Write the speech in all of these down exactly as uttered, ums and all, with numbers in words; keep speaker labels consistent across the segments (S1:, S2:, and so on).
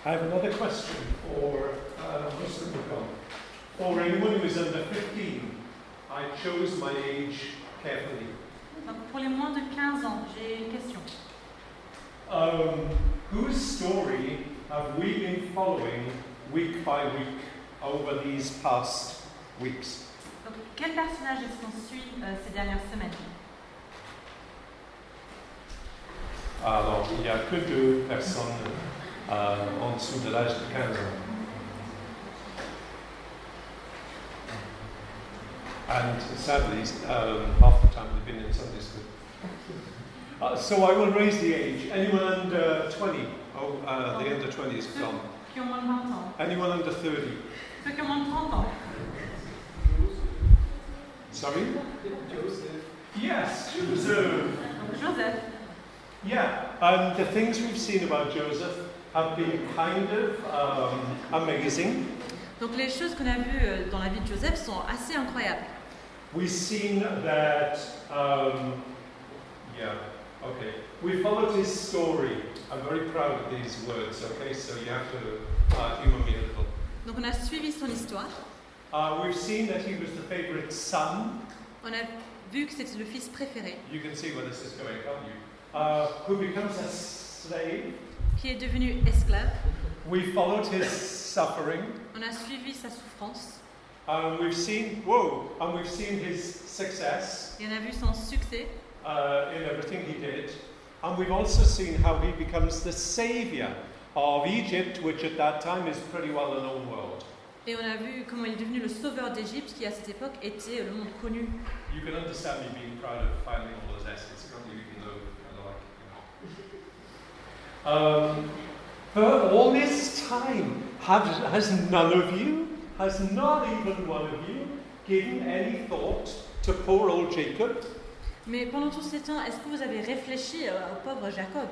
S1: I have another question for uh, Mister McCon. For anyone who is under fifteen, I chose my age carefully.
S2: Donc pour les moins de quinze ans, j'ai une question.
S1: Um, whose story have we been following week by week over these past weeks?
S2: Donc quel personnage est-ce qu'on suit euh, ces dernières semaines?
S1: Alors, il n'y a que deux personnes euh, en dessous de l'âge de quinze ans. And sadly, um, half the time they've been in Sunday school. Uh, so I will raise the age. Anyone under twenty? Oh, uh, the under twenty is gone.
S2: Qui ont moins de vingt ans.
S1: Anyone under thirty?
S2: Ceux qui ont moins de trente ans.
S1: Sorry? Joseph. Yes, Joseph.
S2: Donc Joseph.
S1: Yeah, and the things we've seen about Joseph have been kind of um, amazing.
S2: Donc les choses qu'on a vues dans la vie de Joseph sont assez incroyables.
S1: We've seen that, um, yeah, okay. We followed his story. I'm very proud of these words, okay, so you have to uh, humor me a little.
S2: Donc on a suivi son histoire.
S1: Uh, we've seen that he was the favorite son.
S2: On a vu que c'était le fils préféré.
S1: You can see where this is going, can't you? Uh, who becomes a slave.
S2: Qui est devenu esclave.
S1: We followed his suffering.
S2: On a suivi sa souffrance.
S1: Um, we've seen, whoa, and we've seen his success.
S2: Et on a vu son succès.
S1: Uh, in everything he did. And we've also seen how he becomes the savior of Egypt, which at that time is pretty well a known world.
S2: Et on a vu comment il est devenu le sauveur d'Égypte, qui à cette époque était le monde connu.
S1: You can understand me being proud of finding all those essays, can't you, even though I don't like it, you know. Um, but all this time, have, has none of you, has not even one of you, given any thought to poor old Jacob?
S2: Mais pendant tout ce temps, est-ce que vous avez réfléchi au pauvre Jacob?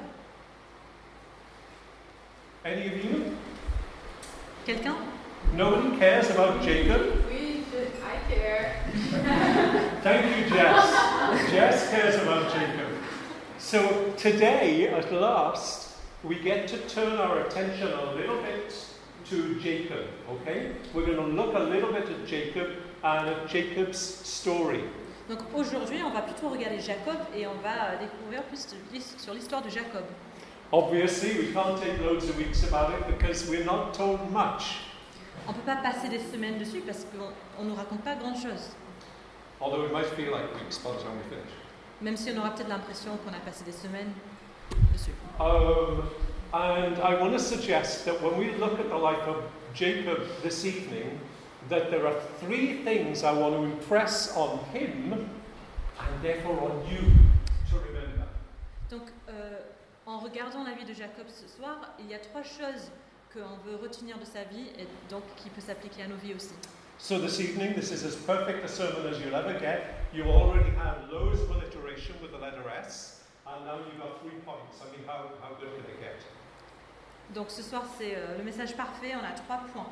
S1: Any of you?
S2: Quelqu'un?
S1: Nobody cares about Jacob?
S3: We should, I care.
S1: Thank you, Jess. Jess cares about Jacob. So today, at last, we get to turn our attention a little bit to Jacob, okay? We're going to look a little bit at Jacob and at Jacob's story.
S2: Donc aujourd'hui, on va plutôt regarder Jacob et on va découvrir plus sur l'histoire de Jacob.
S1: Obviously, we can't take loads of weeks about it because we're not told much.
S2: On ne peut pas passer des semaines dessus parce qu'on ne nous raconte pas grand-chose.
S1: Although it might feel like weeks by the time we finish.
S2: Même si on aura peut-être l'impression qu'on a passé des semaines dessus.
S1: Um, and I want to suggest that when we look at the life of Jacob this evening, that there are three things I want to impress on him and therefore on you to remember.
S2: Donc, euh, en regardant la vie de Jacob ce soir, il y a trois choses qu'on veut retenir de sa vie et donc qui peut s'appliquer à nos vies aussi.
S1: So this evening, this is as perfect a sermon as you'll ever get. You already have loads of alliteration with the letter S, and now you've got three points. I mean, how, how good can it get?
S2: Donc ce soir, c'est euh, le message parfait, on a trois points.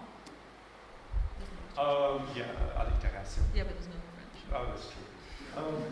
S1: Um, yeah, alliteration.
S2: Yeah, but there's no French.
S1: Oh, that's true. Um,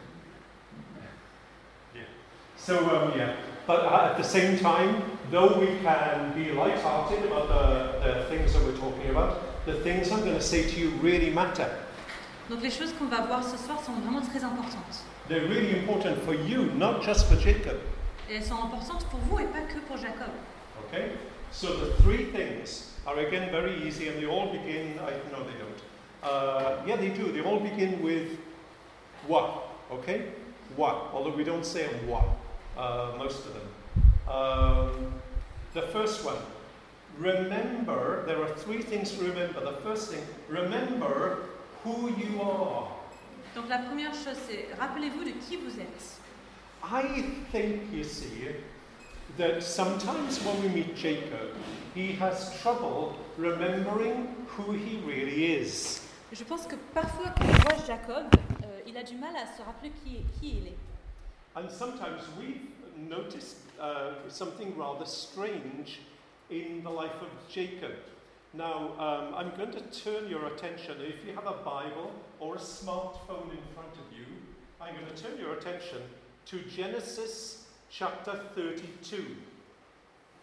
S1: yeah. So, um, yeah. But at the same time, though we can be light-hearted about the, the things that we're talking about, the things I'm going to say to you really matter.
S2: Donc les choses qu'on va voir ce soir sont vraiment très importantes.
S1: They're really important for you, not just for Jacob.
S2: Et elles sont importantes pour vous et pas que pour Jacob.
S1: Okay? So the three things are again very easy, and they all begin, I no they don't. Uh, yeah, they do. They all begin with what, okay? What, although we don't say what, uh, most of them. Um, the first one, remember, there are three things to remember. The first thing, remember who you are.
S2: Donc la première chose, c'est rappelez-vous de qui vous êtes.
S1: I think, you see, that sometimes when we meet Jacob, he has trouble remembering who he really is.
S2: Je pense que parfois quand on voit Jacob, euh, il a du mal à se rappeler qui, qui il est.
S1: And sometimes we've noticed uh, something rather strange in the life of Jacob. Now, um, I'm going to turn your attention, if you have a Bible or a smartphone in front of you, I'm going to turn your attention to Genesis chapter thirty-two.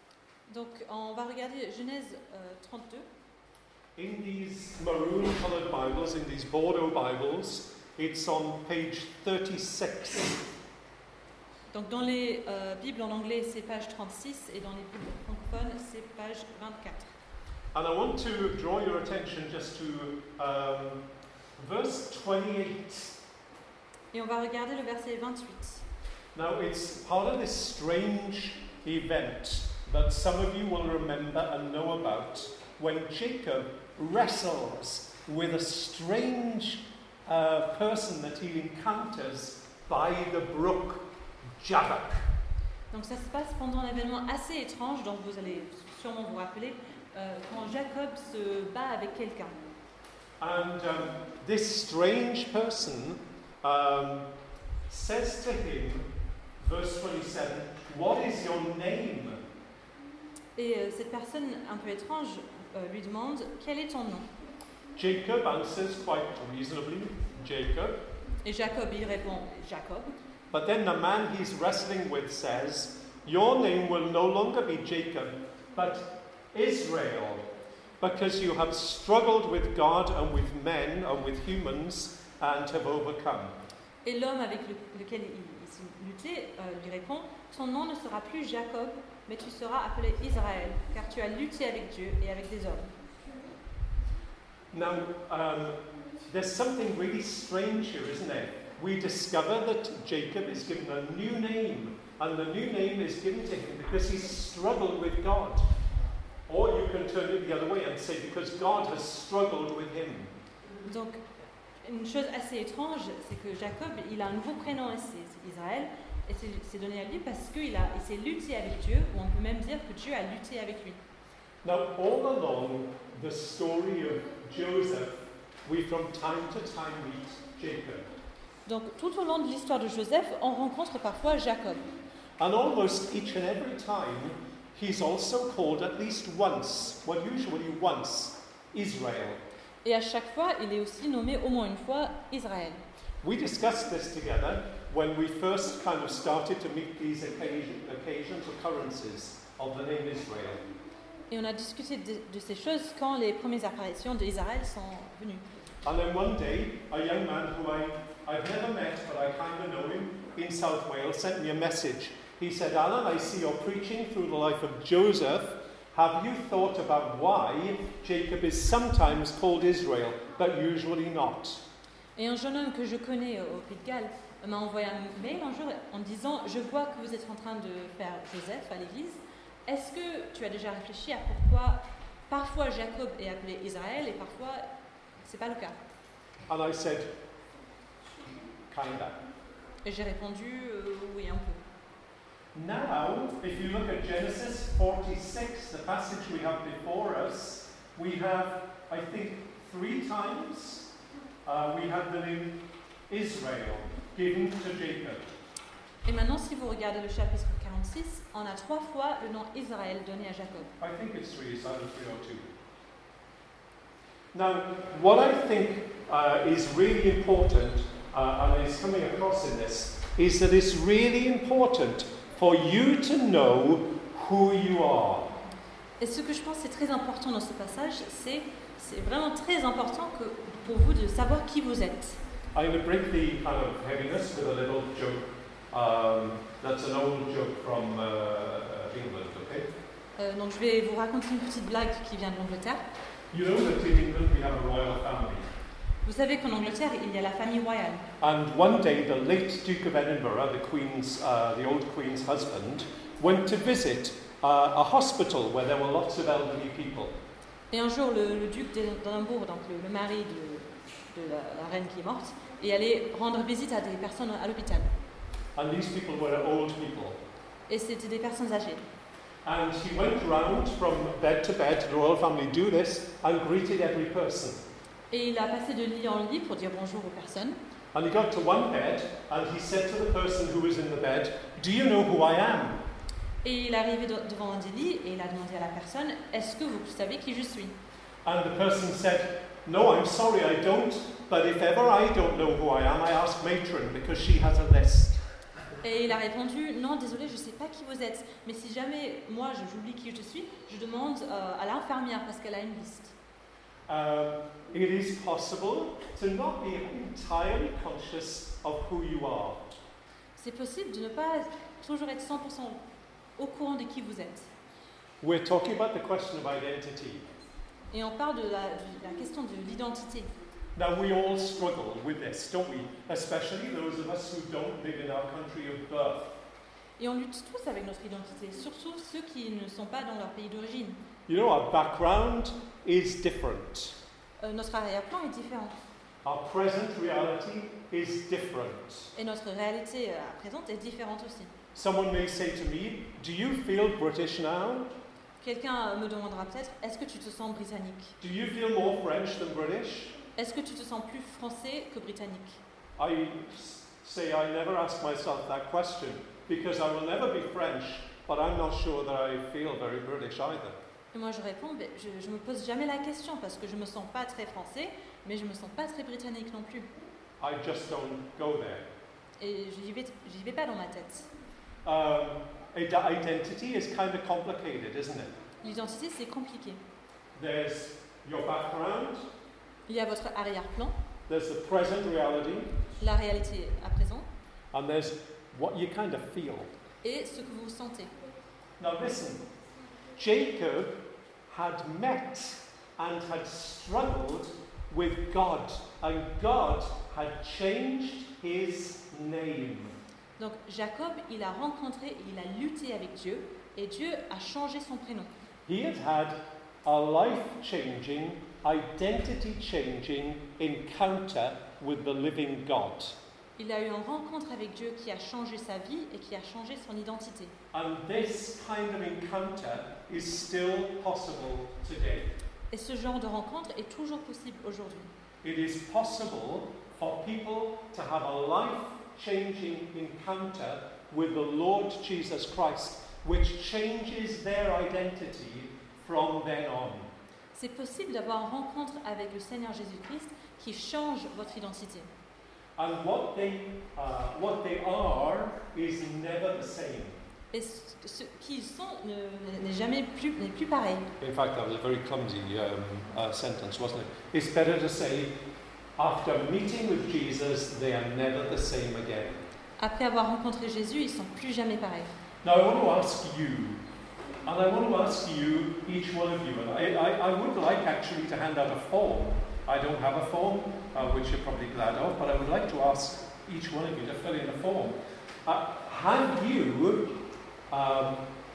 S2: Donc on va regarder Genèse euh, trente-deux.
S1: In these maroon-coloured Bibles, in these Bordeaux Bibles, it's on page thirty-six.
S2: Donc dans les euh, Bibles en anglais, c'est page trente-six et dans les Bibles francophones, c'est page vingt-quatre.
S1: And I want to draw your attention just to um, verse twenty-eight.
S2: Et on va regarder le verset vingt-huit.
S1: Now, it's part of this strange event that some of you will remember and know about when Jacob wrestles with a strange uh, person that he encounters by the brook Jabbok.
S2: Donc ça se passe pendant un événement assez étrange dont vous allez sûrement vous rappeler, euh, quand Jacob se bat avec quelqu'un.
S1: And um, this strange person um, says to him, verse twenty-seven, "What is your name?"
S2: Et euh, cette personne un peu étrange euh, lui demande quel est ton nom.
S1: Jacob answers quite reasonably, Jacob.
S2: Et Jacob il répond Jacob.
S1: But then the man he's wrestling with says, "Your name will no longer be Jacob, but Israel, because you have struggled with God and with men and with humans and have overcome."
S2: Et l'homme avec le, lequel il, il s'est lutté euh, lui répond, ton nom ne sera plus Jacob, mais tu seras appelé Israël, car tu as lutté avec Dieu et avec des hommes.
S1: Now, um, there's something really strange here, isn't there? We discover that Jacob is given a new name, and the new name is given to him because he's struggled with God. Or you can turn it the other way and say because God has struggled with him.
S2: Donc, une chose assez étrange, c'est que Jacob, il a un nouveau prénom, c'est, c'est Israël, et c'est, c'est donné à lui parce qu'il a, il s'est lutté avec Dieu, ou on peut même dire que Dieu a lutté avec lui.
S1: Now, all along the story of Joseph, we from time to time meet Jacob.
S2: Donc, tout au long de l'histoire de Joseph, on rencontre parfois Jacob.
S1: And almost each and every time, he's also called at least once, well, usually once, Israel.
S2: Et à chaque fois, il est aussi nommé au moins une fois Israël.
S1: We discussed this together when we first kind of started to meet these occasion, occasions, occurrences of the name Israel.
S2: Et on a discuté de, de ces choses quand les premières apparitions d'Israël sont venues.
S1: And then one day, a young man who I, I've never met, but I kind of know him, in South Wales, sent me a message. He said, "Alan, I see you're preaching through the life of Joseph. Have you thought about why Jacob is sometimes called Israel, but usually not?"
S2: Et un jeune homme que je connais au Pays de Galles m'a envoyé un mail un jour en disant « Je vois que vous êtes en train de faire Joseph à l'église. Est-ce que tu as déjà réfléchi à pourquoi parfois Jacob est appelé Israël et parfois c'est pas le cas ?»
S1: And I said, kinda.
S2: Et j'ai répondu euh, « Oui, un peu ».
S1: Now, if you look at Genesis forty-six, the passage we have before us, we have, I think, three times uh, we have the name Israel given to Jacob.
S2: Et maintenant, si vous regardez le chapitre quarante-six, on a trois fois le nom Israël donné à Jacob.
S1: I think it's three, it's either three or two. Now, what I think uh, is really important, uh, and is coming across in this, is that it's really important for you to know who you are.
S2: Et ce que je pense c'est très important dans ce passage, c'est, c'est vraiment très important que, pour vous de savoir qui vous êtes.
S1: I'm going to break the kind of heaviness with a little joke. Um, that's an old joke from uh, England, okay?
S2: Euh, donc je vais vous raconter une petite blague qui vient de l'Angleterre.
S1: You know that in England we have a royal family.
S2: Vous savez qu'en Angleterre, il y a la famille royale.
S1: And one day the late Duke of Edinburgh, the Queen's, uh, the old Queen's husband, went to visit uh, a hospital where there were lots of elderly people.
S2: Et un jour, le, le duc d'Édimbourg, donc le, le mari de, de la, la reine qui est morte, est allé rendre visite à des personnes à l'hôpital.
S1: And these people were old people.
S2: Et c'était des personnes âgées.
S1: And he went round from bed to bed, the royal family do this, and greeted every person.
S2: Et il a passé de lit en lit pour dire bonjour aux personnes.
S1: And he got to one bed, and he said to the person who was in the bed, "Do you know who I am?"
S2: Et il est arrivé de, devant un des lits et il a demandé à la personne, est-ce que vous savez qui je suis?
S1: And the person said, "No, I'm sorry, I don't. But if ever I don't know who I am, I ask Matron because she has a list."
S2: Et il a répondu, non, désolé, je ne sais pas qui vous êtes, mais si jamais moi je- j'oublie qui je suis, je demande euh, à l'infirmière parce qu'elle a une liste.
S1: Um, it is possible to not be entirely conscious of who you are.
S2: C'est possible de ne pas toujours être cent pour cent au courant de qui vous êtes.
S1: We're talking about the question of identity.
S2: Et on parle de la, de la question de l'identité.
S1: Now, we all struggle with this, don't we? Especially those of us who don't live in our country of birth.
S2: Et on lutte tous avec notre identité, surtout ceux qui ne sont pas dans leur pays d'origine.
S1: You know, our background is different.
S2: Euh, notre arrière-plan est différent.
S1: Our present reality is different.
S2: Et notre réalité euh, présente est différente aussi.
S1: Someone may say to me, do you feel British now?
S2: Quelqu'un me demandera peut-être, est-ce que tu te sens britannique?
S1: Do you feel more French than British?
S2: Est-ce que tu te sens plus français que britannique?
S1: I s- say I never ask myself that question because I will never be French, but I'm not sure that I feel very British either.
S2: Et moi je réponds, ben, je ne me pose jamais la question parce que je me sens pas très français, mais je me sens pas très britannique non plus.
S1: I just don't go there.
S2: Et j'y vais, j'y vais pas dans ma tête.
S1: Um, id- identity is kind of complicated, isn't it?
S2: L'identité c'est compliqué.
S1: There's your background,
S2: Il y a votre arrière-plan,
S1: there's the present reality,
S2: la réalité à présent,
S1: and there's what you kind of feel.
S2: et ce que vous sentez.
S1: Now listen, Jacob had met and had struggled with God, and God had changed his name.
S2: Donc Jacob, il a rencontré, il a lutté avec Dieu, et Dieu a changé son prénom.
S1: He had had a life-changing, identity-changing encounter with the living God.
S2: Il a eu une rencontre avec Dieu qui a changé sa vie et qui a changé son identité.
S1: And this kind of encounter is still possible today.
S2: Et ce genre de rencontre est toujours possible aujourd'hui.
S1: It is possible for people to have a life-changing encounter with the Lord Jesus Christ, which changes their identity from then on.
S2: C'est possible d'avoir une rencontre avec le Seigneur Jésus-Christ qui change votre identité.
S1: And what they, uh, what they are is never the same.
S2: Et ce, ce qui ils sont ne- n'est jamais plus, n'est plus pareil.
S1: In fact, that was a very clumsy um, uh, sentence, wasn't it? It's better to say, after meeting with Jesus, they are never the same again.
S2: Après avoir rencontré Jésus, ils sont plus jamais pareils.
S1: Now, I want to ask you, and I want to ask you, each one of you, and I, I, I would like actually to hand out a form. I don't have a form, uh, which you're probably glad of, but I would like to ask each one of you to fill in a form. Uh, have you um,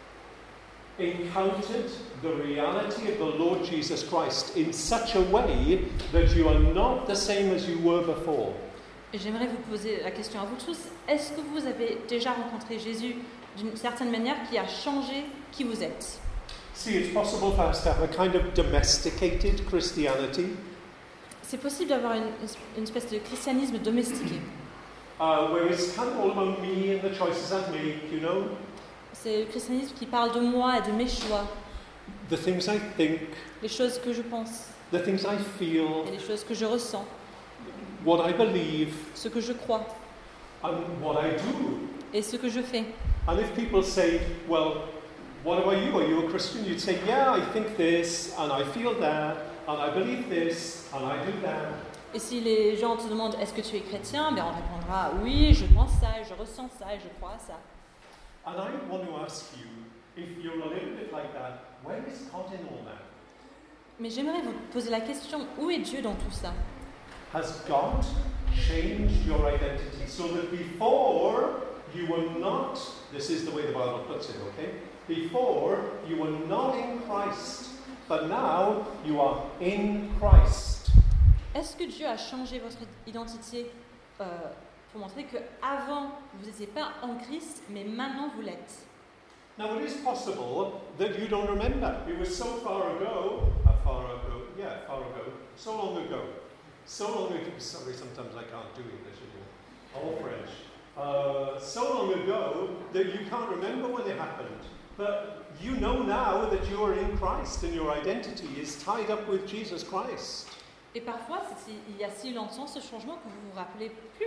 S1: encountered the reality of the Lord Jesus Christ in such a way that you are not the same as you were before?
S2: Et j'aimerais vous poser la question à vous tous. Est-ce que vous avez déjà rencontré Jésus d'une certaine manière qui a changé qui vous êtes?
S1: See, it's possible for us to have a kind of domesticated Christianity,
S2: C'est possible d'avoir une, une espèce de christianisme domestiqué.
S1: uh, where it's kind of all about me and the choices I make, you know,
S2: C'est le christianisme qui parle de moi et de mes choix,
S1: the things I think,
S2: les choses que je pense
S1: the things I feel,
S2: et les choses que je ressens,
S1: what I believe,
S2: ce que je crois
S1: and what I do.
S2: et ce que je fais.
S1: And if people say, well, what about you? Are you a Christian? You'd say, yeah, I think this, and I feel that, and I believe this, and I do that.
S2: Et si les gens te demandent est-ce que tu es chrétien, ben on répondra oui, je pense ça, et je ressens ça, et je crois à ça.
S1: And I want to ask you, if you're a little bit like that, where is God in all that?
S2: Mais j'aimerais vous poser la question, où est Dieu dans tout ça?
S1: Has God changed your identity so that before you were not, this is the way the Bible puts it, okay? Before you were not in Christ, but now you are in Christ.
S2: Est-ce que Dieu a changé votre identité euh, pour montrer que avant vous n'étiez pas en Christ, mais maintenant vous l'êtes?
S1: Now it is possible that you don't remember. It was so far ago, uh, far ago, yeah, far ago, so long ago. So long ago, sorry, sometimes I can't do English anymore, or French. Uh, so long ago that you can't remember when it happened. But you know now that you are in Christ and your identity is tied up with Jesus Christ.
S2: Et parfois, c'est il y a si longtemps ce changement que vous vous rappelez plus.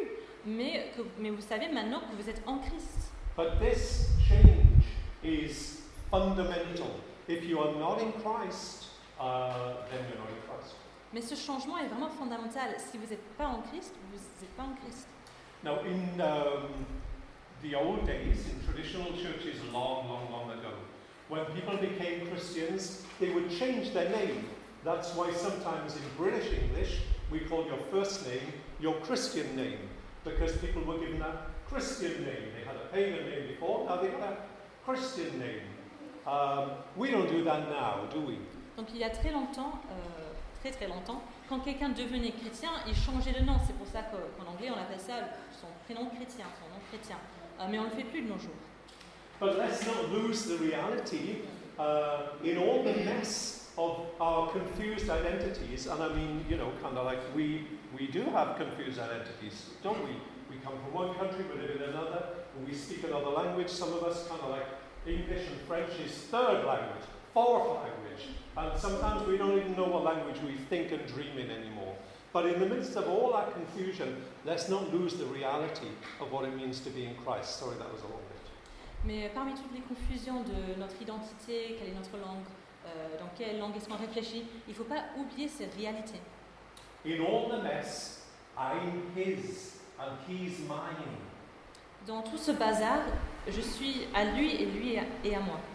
S2: mais, que, mais vous savez maintenant que vous êtes en Christ.
S1: But this change is fundamental. If you are not in Christ, uh, then you're not in Christ.
S2: Mais ce changement est vraiment fondamental. Si vous n'êtes pas en Christ, vous n'êtes pas en Christ.
S1: Now, in um, the old days, in traditional churches long, long, long ago, when people became Christians, they would change their name. That's why sometimes in British English, we call your first name your Christian name, because people were given a Christian name. They had a pagan name before, now they have a Christian name. Um, we don't do that now, do we?
S2: Donc il y a très longtemps, euh, très très longtemps, quand quelqu'un devenait chrétien, il changeait de nom. C'est pour ça qu'en qu'en anglais on appelle ça son prénom chrétien, son nom chrétien. Euh, mais on ne le fait plus de nos jours.
S1: But let's not lose the reality uh, in all the mess of our confused identities. And I mean, you know, kind of like we we do have confused identities, don't we? We come from one country, we live in another, and we speak another language. Some of us kind of like English and French is third language, fourth language, and sometimes we don't even know what language we think and dream in anymore. But in the midst of all that confusion, let's not lose the reality of what it means to be in Christ. Sorry, that was a long bit.
S2: Mais parmi toutes les confusions de notre identité, quelle est notre langue, euh, dans quelle langue est-ce qu'on réfléchit, il ne faut pas oublier ces réalités.
S1: In all the mess, I'm His and He's mine.
S2: Dans tout ce bazar, je suis à lui et lui est à moi.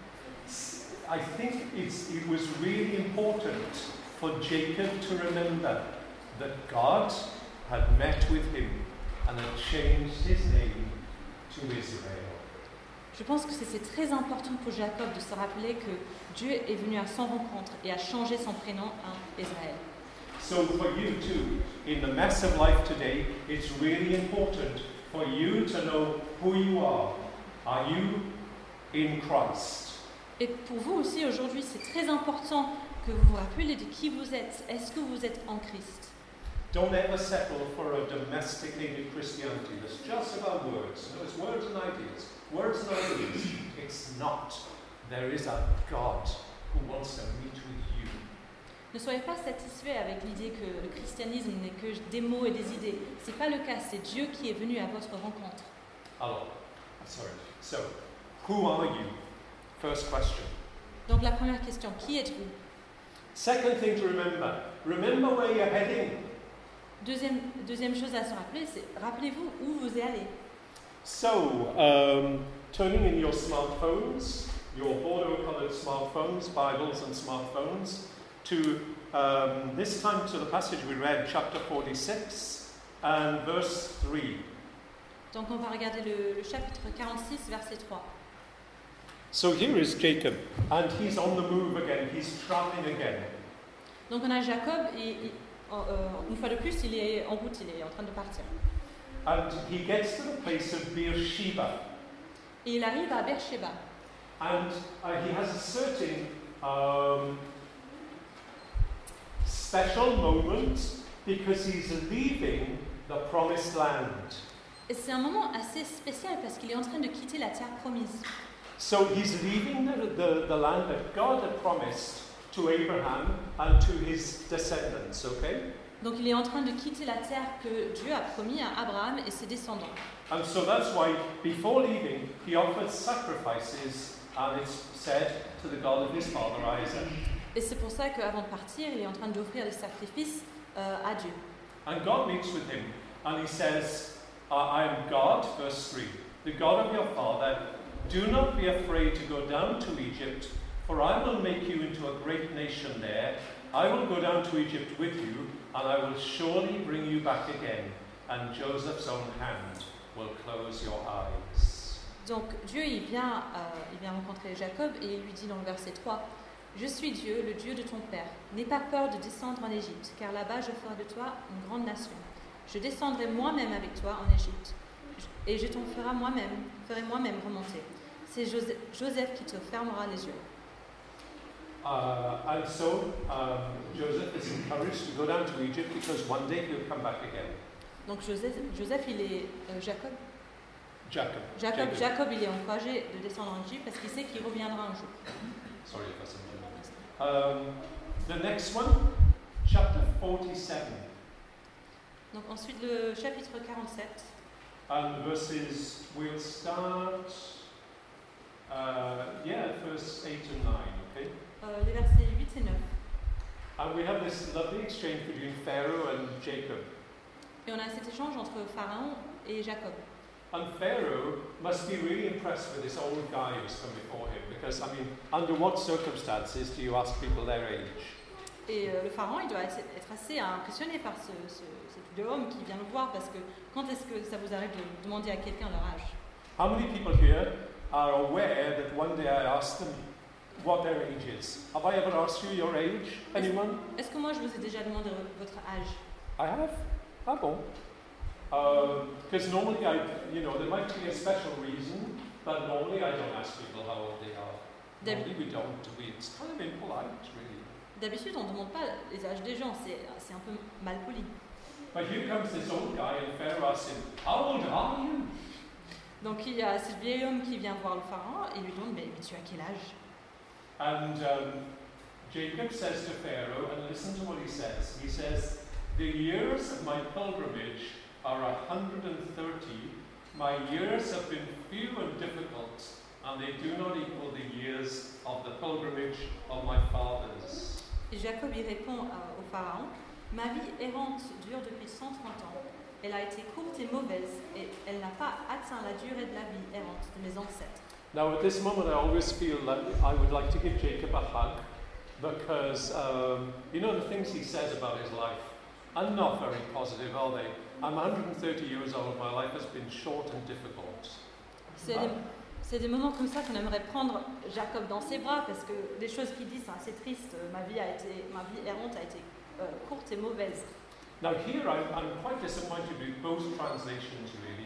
S1: I think it's, it was really important for Jacob to remember that God had met with him and had changed his name to Israel.
S2: Je pense que c'est très important pour Jacob de se rappeler que Dieu est venu à son rencontre et a changé son prénom en Israël.
S1: So for you too, in the mess of life today, it's really important for you to know who you are. Are you in Christ?
S2: Et pour vous aussi aujourd'hui, c'est très important que vous vous rappeliez de qui vous êtes. Est-ce que vous êtes en Christ?
S1: Don't ever settle for a domesticated Christianity that's just about words. No, it's words and ideas. Words and ideas. It's not. There is a God who wants to meet with you.
S2: Ne soyez pas satisfaits avec l'idée que le christianisme n'est que des mots et des idées. C'est pas le cas, c'est Dieu qui est venu à votre rencontre.
S1: Alors, sorry. So, who are you? First question.
S2: Donc la première question, qui êtes-vous?
S1: Second thing to remember. Remember where you're heading.
S2: Deuxième, deuxième chose à se rappeler, c'est rappelez-vous où vous êtes allé.
S1: So, um, turning in your smartphones, your bordeaux-colored smartphones, Bibles and smartphones, to um, this time to the passage we read, chapter forty-six and verse three.
S2: Donc on va regarder le, le chapitre quarante-six, verset trois.
S1: So here is Jacob, and he's on the move again, he's traveling again.
S2: Donc on a Jacob, et, et euh, une fois de plus, il est en route, il est en train de partir.
S1: And he gets to the place of Beersheba.
S2: Et il arrive à Beersheba.
S1: And uh, he has a certain um, special moment because he's leaving the promised land.
S2: Et c'est un moment assez spécial parce qu'il est en train de quitter la terre promise.
S1: So he's leaving the, the, the land that God had promised to Abraham and to his descendants, okay?
S2: Donc il est en train de quitter la terre que Dieu a promis à Abraham et ses descendants.
S1: And so that's why before leaving, he offered sacrifices, and it's said, to the God of his father Isaac.
S2: Et c'est pour ça qu'avant de partir, il est en train d'offrir des sacrifices euh, à Dieu.
S1: And God meets with him, and he says, I am God, verse three, the God of your father. Do not be afraid to go down to Egypt, for I will make you into a great nation there. I will go down to Egypt with you, and I will surely bring you back again, and Joseph's own hand will close your eyes.
S2: Donc Dieu il vient, euh, il vient rencontrer Jacob et il lui dit dans le verset trois, je suis Dieu, le Dieu de ton père. N'aie pas peur de descendre en Égypte, car là-bas je ferai de toi une grande nation. Je descendrai moi-même avec toi en Égypte, et je t'en ferai moi-même, ferai moi-même remonter. C'est Joseph, Joseph qui te fermera les yeux.
S1: Uh, and so um, Joseph is encouraged to go down to Egypt because one day he'll come back again.
S2: Donc Joseph, Joseph il est euh, Jacob.
S1: Jacob.
S2: Jacob, Jacob, il est encouragé de descendre en Égypte parce qu'il sait qu'il reviendra un jour.
S1: Sorry if I said that. Um, the next one, chapter forty-seven.
S2: Donc ensuite le chapitre quarante-sept.
S1: and verses, we'll start, uh, yeah, verse eight and nine, okay?
S2: Euh, les versets huit et neuf.
S1: And we have this lovely exchange between Pharaoh and Jacob.
S2: Et on a cet échange entre Pharaon et Jacob.
S1: And Pharaoh must be really impressed with this old guy who's come before him, because, I mean, under what circumstances do you ask people their age?
S2: Et euh, le pharaon, il doit être assez impressionné par ce, ce, cet vieux homme qui vient le voir, parce que quand est-ce que ça vous arrive de demander à quelqu'un leur âge?
S1: How many people here are aware that one day I asked them what their age is? Have I ever asked you your age? Anyone?
S2: Est-ce que moi je vous ai déjà demandé votre âge?
S1: I have. Ah bon? Because um, normally I, you know, there might be a special reason, but normally I don't ask people how old they are. Normally we don't. We, it's kind of impolite, really.
S2: D'habitude, on ne demande pas les âges des gens, c'est, c'est un peu mal poli.
S1: But here comes this old guy and Pharaoh asks him, how old are you?
S2: Donc il y a ce vieil homme qui vient voir le pharaon et lui demande, mais, mais tu as quel âge?
S1: And um, Jacob says to Pharaoh, and listen to what he says. He says, the years of my pilgrimage are one hundred thirty. My years have been few and difficult, and they do not equal the years of the pilgrimage of my fathers.
S2: Et Jacob y répond euh, au pharaon, ma vie errante dure depuis cent trente ans. Elle a été courte et mauvaise, et elle n'a pas atteint la durée de la vie errante de mes ancêtres.
S1: Now at this moment I always feel that I would like to give Jacob a hug, because um, you know the things he says about his life are not very positive, are they? I'm one hundred thirty years old, my life has been short and difficult.
S2: C'est des, c'est des moments comme ça qu'on aimerait prendre Jacob dans ses bras, parce que les choses qu'il dit sont assez tristes. Ma vie, a été, ma vie errante a été euh, courte et mauvaise.
S1: Now here I'm, I'm quite disappointed with both translations really,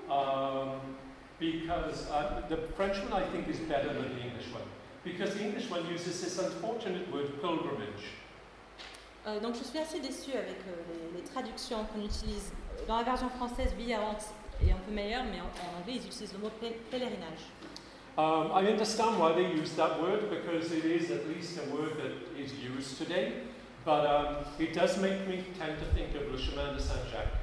S1: um, because uh, the French one I think is better than the English one, because the English one uses this unfortunate word pilgrimage.
S2: Euh, donc je suis assez déçue avec euh, les, les traductions qu'on utilise. Dans la version française, vie errante est un peu meilleure, mais en, en anglais ils utilisent le mot pèlerinage.
S1: Um, I understand why they use that word, because it is at least a word that is used today, but um, it does make me tend to think of le chemin de Saint-Jacques.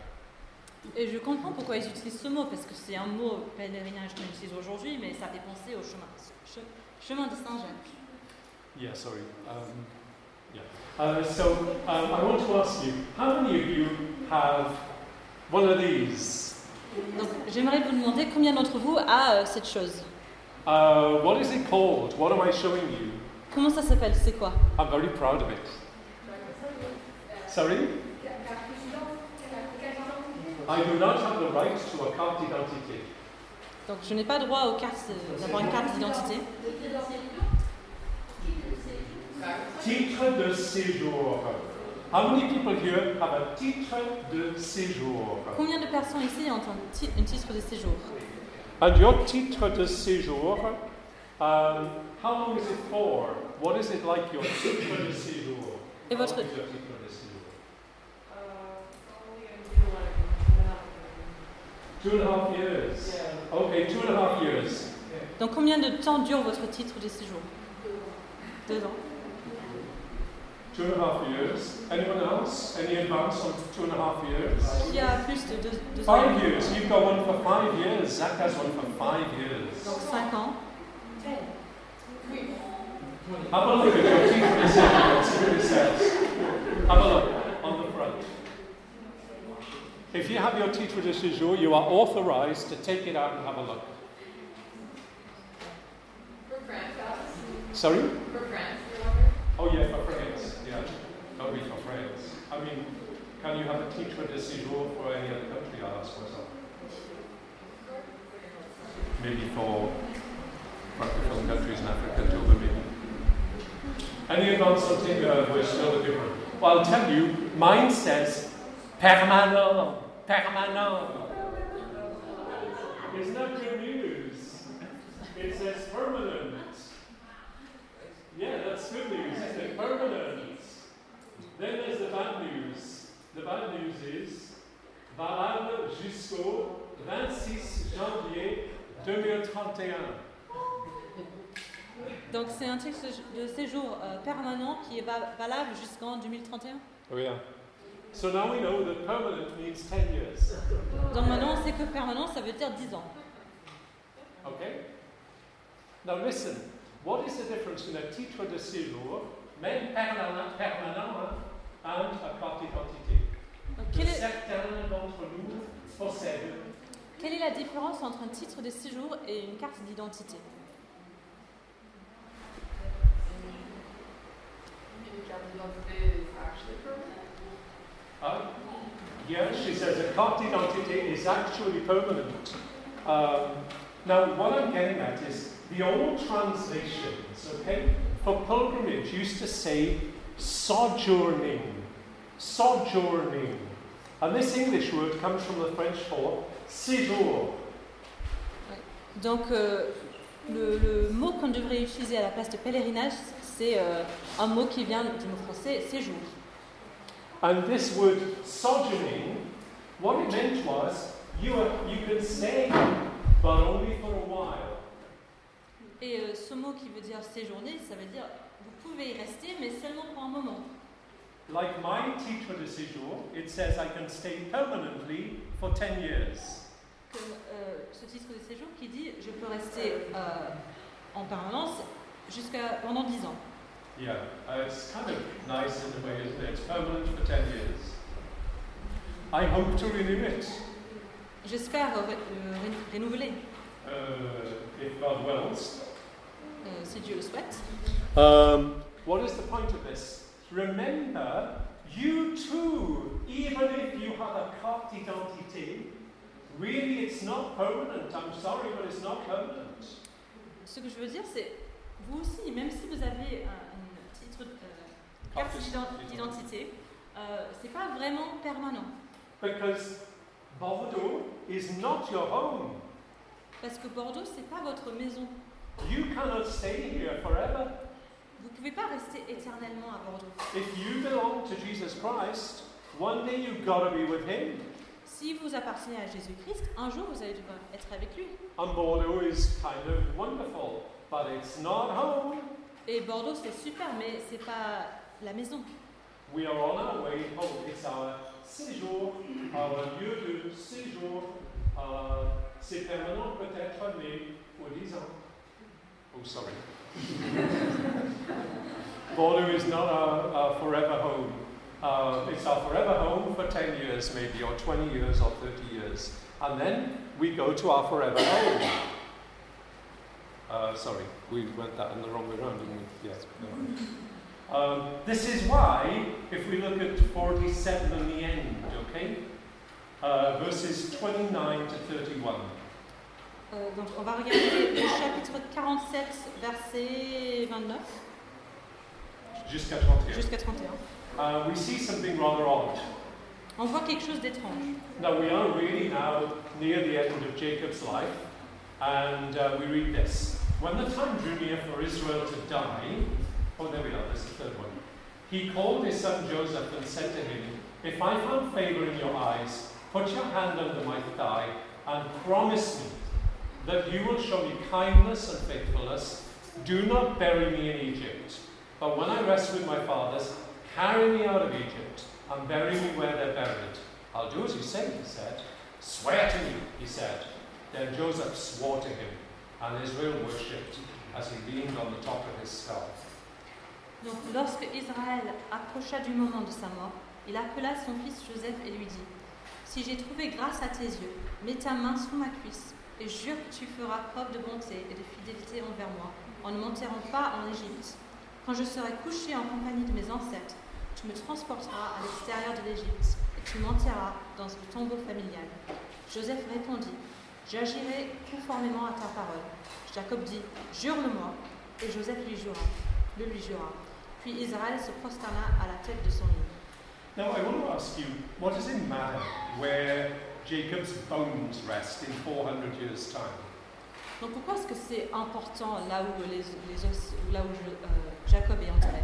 S2: Et je comprends pourquoi ils utilisent ce mot, parce que c'est un mot pèlerinage qu'on utilise aujourd'hui, mais ça fait penser au chemin, che, chemin de Saint-Jacques.
S1: Yeah, sorry. Um, yeah. Uh, so um, I want to ask you, how many of you have one of these?
S2: Donc j'aimerais vous demander combien d'entre vous a euh, cette chose.
S1: Uh, what is it called? What am I showing you?
S2: Comment ça s'appelle? C'est quoi?
S1: I'm very proud of it. Sorry? I do not have the right to a carte d'identité.
S2: Donc je n'ai pas droit aux cartes, d'avoir une carte d'identité.
S1: Titre de séjour. How many people here have a titre de séjour?
S2: Combien de personnes ici ont un, ti- un titre de séjour?
S1: And your titre de séjour, um, how long is it for? What is it like, your titre de séjour?
S2: Et votre...
S1: How long is your titre de séjour? Two and a half years. Okay, two and a half years.
S2: Donc combien de temps dure votre titre de séjour? Deux ans.
S1: Two and a half years. Anyone else? Any advance on two and a half years?
S2: Il y a plus de deux, deux ans.
S1: Five years. You've got one for five years. Zach has one for five years.
S2: Donc cinq ans.
S1: Have a look at your titre de séjour and see what it says. Have a look on the front. If you have your titre de séjour, you are authorized to take it out and have a look.
S3: For France, Alice?
S1: Sorry?
S3: For France,
S1: Oh yeah, for France. Yeah, that'll be for France. I mean, can you have a titre de séjour for any other country? I'll ask myself. Maybe for Francophone countries in Africa too, but maybe. Any advance on taking uh, we're still different. Well, I'll tell you, mine says permanent, permanent. It's not good news. It says permanent. Yeah, that's good news, isn't it? Permanent. Then there's the bad news. The bad news is valable jusqu'au vingt-six janvier deux mille trente et un.
S2: Donc c'est un titre de séjour euh, permanent qui est va- valable jusqu'en deux mille trente et un.
S1: Oh yeah. So now we know that permanent means ten years.
S2: Donc maintenant, on sait que permanent, ça veut dire dix ans.
S1: Okay? Now listen, what is the difference between a titre de séjour, même permanent, permanent and a carte d'identité?
S2: Donc,
S1: Que
S2: quelle, est,
S1: certains d'entre nous possèdent.
S2: quelle est la différence entre un titre de séjour et une carte d'identité?
S3: Maybe carte d'identité is actually permanent.
S1: Uh, yeah, she says a carte d'identité is actually permanent. Um, now, what I'm getting at is the old translations, okay, for pilgrimage used to say sojourning, sojourning. And this English word comes from the French for séjour.
S2: Donc, euh, le, le mot qu'on devrait utiliser à la place de pèlerinage, c'est euh, un mot qui vient du mot français séjour.
S1: And this word sojourning, what it meant was you, are, you can stay, but only for a while.
S2: Et euh, ce mot qui veut dire séjourner, ça veut dire vous pouvez y rester, mais seulement pour un moment.
S1: Like my titre de séjour, it says I can stay permanently for ten years.
S2: Comme euh, ce titre de séjour qui dit je peux rester euh, en permanence jusqu'à pendant dix ans.
S1: Yeah, uh, it's kind of nice in a way, isn't it? It's permanent for ten years. I hope to renew it,
S2: J'espère euh, euh, ré- renouveler,
S1: uh, if God wills.
S2: euh, si Dieu le souhaite.
S1: Um, what is the point of this? Remember, you too, even if you have a carte d'identité, really it's not permanent. I'm sorry, but it's not permanent.
S2: Ce que je veux dire, c'est vous aussi, même si vous avez un, un titre, euh, carte d'ident- d'identité, euh, c'est pas vraiment permanent.
S1: Because Bordeaux is not your home.
S2: Parce que Bordeaux, c'est pas votre maison.
S1: You cannot stay here forever.
S2: Vous pouvez pas rester éternellement à Bordeaux.
S1: If you belong to Jesus Christ, one day you've got to be with Him.
S2: Si vous appartenez à Jésus-Christ, un jour vous allez devoir être avec lui.
S1: And Bordeaux is kind of wonderful, but it's not home.
S2: Et Bordeaux, c'est super, mais c'est pas la maison.
S1: We are on our way home. It's our séjour, our lieu de séjour. Uh, c'est permanent peut-être, mais pour dix ans. Oh, sorry. Bordeaux is not our, our forever home. Uh, it's our forever home for ten years maybe, or twenty years, or thirty years. And then we go to our forever home. Uh, sorry, we went that in the wrong way around, didn't we? Yes. No. Um, this is why, if we look at forty-seven in the end, okay? Uh, verses twenty-nine to thirty-one.
S2: Euh, donc on va regarder le chapitre quarante-sept, verset vingt-neuf
S1: Jusqu'à trente et un.
S2: jusqu'à trente et un.
S1: Uh, we see something rather odd.
S2: On voit quelque chose d'étrange.
S1: Now we are really now near the end of Jacob's life, and uh, we read this. When the time drew near for Israel to die, oh there we are, there's the third one. He called his son Joseph and said to him, if I found favor in your eyes, put your hand under my thigh and promise me that you will show me kindness and faithfulness. Do not bury me in Egypt, but when I rest with my fathers, carry me out of Egypt and bury me where they're buried. I'll do as you say, he said. Swear to me, he said. Then Joseph swore to him, and Israel worshipped as he leaned on the top of his skull.
S2: Donc lorsque Israël approcha du moment de sa mort, il appela son fils Joseph et lui dit, si j'ai trouvé grâce à tes yeux, mets ta main sous ma cuisse et jure que tu feras preuve de bonté et de fidélité envers moi en ne m'enterrant pas en Égypte. Quand je serai couché en compagnie de mes ancêtres, tu me transporteras à l'extérieur de l'Égypte et tu m'enterreras dans le tombeau familial. Joseph répondit, j'agirai conformément à ta parole. Jacob dit, jure-le-moi, et Joseph lui jura, le lui jura. Puis Israël se prosterna à la tête de son lit.
S1: Now I want to ask you, what does it matter where Jacob's bones rest in four hundred years' time?
S2: Donc pourquoi est-ce que c'est important là où les, les os, là où je, euh, Jacob est enterré?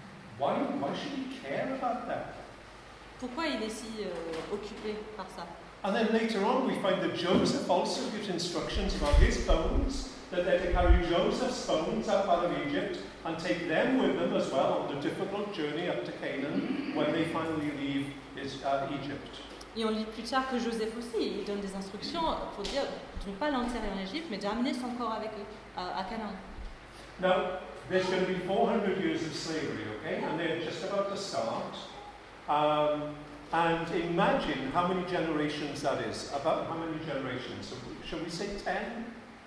S1: Why, why should he care about that?
S2: Pourquoi il est si euh, occupé par ça?
S1: And then later on we find that Joseph also gives instructions about his bones, that they're to carry Joseph's bones up out of Egypt and take them with them as well on the difficult journey up to Canaan when they finally leave his, uh, Egypt.
S2: Et on lit plus tard que Joseph aussi, il donne des instructions pour dire de ne pas l'enterrer en Égypte, mais d'amener son corps avec eux à, à Canaan.
S1: Now, there's going to be four hundred years of slavery, okay? And they're just about to start. Um, and imagine how many generations that is. About how many generations? So shall we say ten?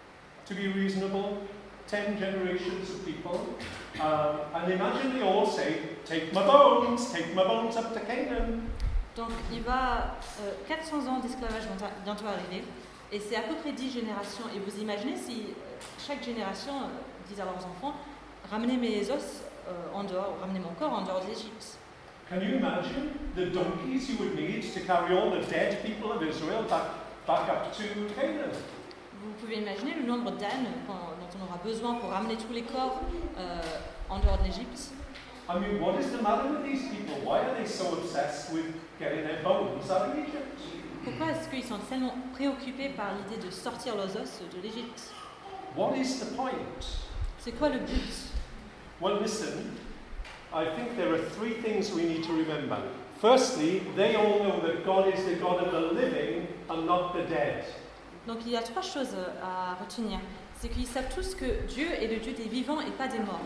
S1: To be reasonable? Ten generations of people. Um, and imagine they all say, take my bones, take my bones up to Canaan.
S2: Donc il va euh, quatre cents ans d'esclavage vont a- bientôt arriver, et c'est à peu près dix générations. Et vous imaginez si euh, chaque génération euh, disent à leurs enfants, ramenez mes os euh, en dehors, ramenez mon corps en dehors d'Égypte.
S1: Can you imagine the donkeys you would need to carry all the dead people of Israel back, back up to Canaan?
S2: Vous pouvez imaginer le nombre d'ânes quand- dont on aura besoin pour ramener tous les corps euh, en dehors de l'Égypte.
S1: I mean, what is the matter with these people? Why are they so obsessed with getting their bones out of Egypt?
S2: Pourquoi est-ce qu'ils sont tellement préoccupés par l'idée de sortir leurs os de l'Égypte?
S1: What is the point?
S2: C'est quoi le but?
S1: Well, listen, I think there are three things we need to remember. Firstly, they all know that God is the God of the living and not the dead.
S2: Donc il y a trois choses à retenir. C'est qu'ils savent tous que Dieu est le Dieu des vivants et pas des morts.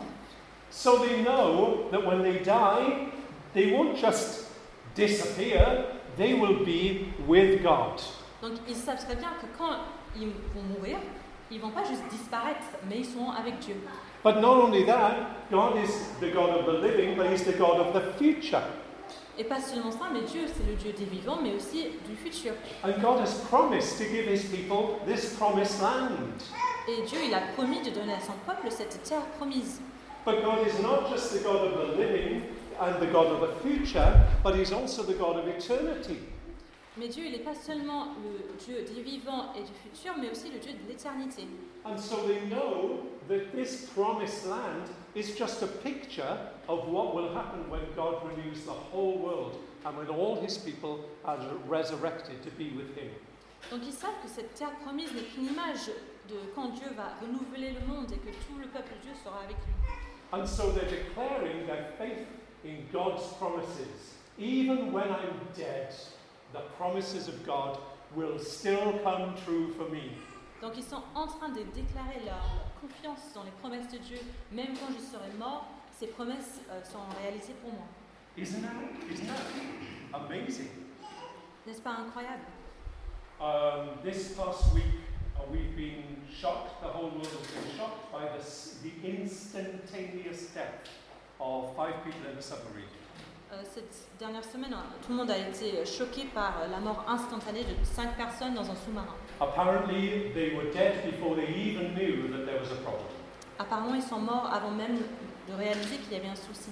S1: So they know that when they die, they won't just disappear, they will be with God.
S2: Donc ils savent très bien que quand ils vont mourir, ils vont pas juste disparaître, mais ils seront avec Dieu.
S1: But not only that, God is the God of the living, but He's the God of the future.
S2: Et pas seulement ça, mais Dieu c'est le Dieu des vivants, mais aussi du futur.
S1: And God has promised to give His people this promised land.
S2: Et Dieu il a promis de donner à son peuple cette terre promise.
S1: But God is not just the God of the living and the God of the future, but He's also the God of eternity.
S2: Mais Dieu il n'est pas seulement le Dieu des vivants et du futur, mais aussi le Dieu de l'éternité.
S1: And so they know that this promised land is just a picture of what will happen when God renews the whole world and when all His people are resurrected to be with Him.
S2: Donc ils savent que cette terre promise n'est qu'une image de quand Dieu va renouveler le monde et que tout le peuple de Dieu sera avec lui.
S1: And so they're declaring their faith in God's promises. Even when I'm dead, the promises of God will still come true for me.
S2: Donc ils sont en train de déclarer leur confiance dans les promesses de Dieu. Même quand je serai mort, ces promesses euh, sont en réalité pour moi.
S1: Isn't that, isn't that amazing?
S2: N'est-ce pas incroyable?
S1: Um, this past week, uh, we've been shocked, the whole world has been shocked by the, s- the instantaneous death of five people in a submarine.
S2: Euh, cette dernière semaine, hein, tout le monde a été choqué par la mort instantanée de cinq personnes dans un sous-marin.
S1: Apparently, they were dead before they even knew that there was a problem.
S2: Apparemment, ils sont morts avant même de réaliser qu'il y avait un souci.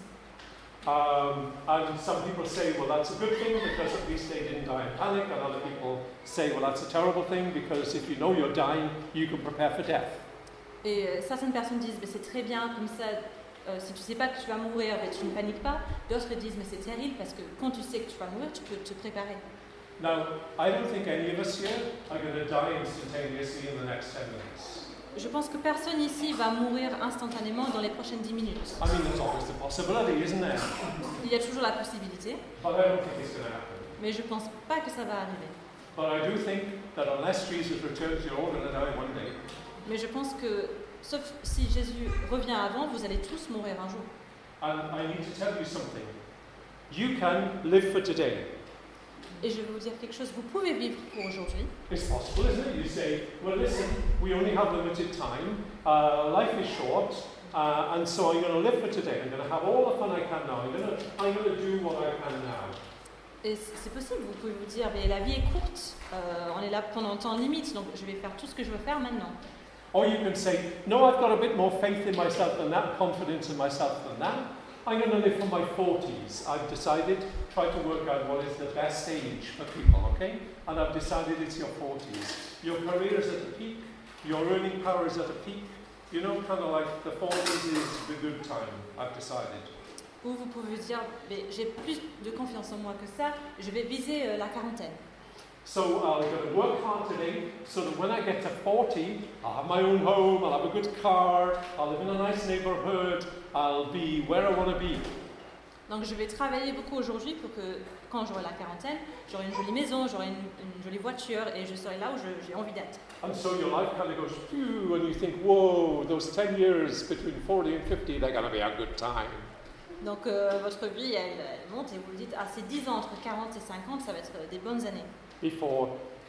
S1: Um, and some people say, well, that's a good thing because at least they didn't die in panic. And other people say, well, that's a terrible thing because if you know you're dying, you can prepare for death.
S2: Et euh, certaines personnes disent, mais c'est très bien, comme ça, euh, si tu sais pas que tu vas mourir, ben, tu ne paniques pas. D'autres disent, mais c'est terrible parce que quand tu sais que tu vas mourir, tu peux te préparer.
S1: Now, I don't think any of us here are going to die instantaneously in the next ten minutes.
S2: Je pense que personne ici va mourir instantanément dans les prochaines dix minutes.
S1: I mean, there's always the possibility, isn't there?
S2: Il y a toujours la possibilité,
S1: But I don't think it's going to happen.
S2: mais je pense pas que ça va arriver.
S1: But I do think that unless Jesus returns, you're all going to die one day.
S2: Mais je pense que, sauf si Jésus revient avant, vous allez tous mourir un jour.
S1: And I need to tell you something. You can live for today.
S2: Et je vais vous dire quelque chose, vous pouvez vivre pour aujourd'hui.
S1: It's possible, isn't it? You say, well, listen, we only have limited time. Uh, life is short. Uh, and so I'm going to live for today. I'm going to have all the fun I can now. I'm going to, I'm going to do what I can now.
S2: Et c- c'est possible, vous pouvez vous dire, mais la vie est courte, euh, on est là pendant un temps limite, donc je vais faire tout ce que je veux faire maintenant.
S1: Or you can say, no, I've got a bit more faith in myself than that, confidence in myself than that. I'm going to live for my forties. I've decided, try to work out what is the best age for people, okay? And I've decided it's your forties. Your career is at the peak, your earning power is at a peak. You know, kind of like the forties is the good time, I've decided.
S2: Ou vous pouvez dire, mais j'ai plus de confiance en moi que ça, je vais viser euh, la quarantaine.
S1: So I'll go to work hard today so that when I get to forty, I'll have my own home, I'll have a good car, I'll live in a nice neighborhood, I'll be where I want to be.
S2: Donc je vais travailler beaucoup aujourd'hui pour que quand j'aurai la quarantaine, j'aurai une jolie maison, j'aurai une, une jolie voiture et je serai là où je- j'ai envie d'être.
S1: And so your life kind of goes, phew, and you think, whoa, those ten years between forty and fifty, they're going to be a good time.
S2: Donc euh, votre vie, elle, elle monte et vous vous dites, ah ces dix ans entre quarante et cinquante, ça va être des bonnes années
S1: Before,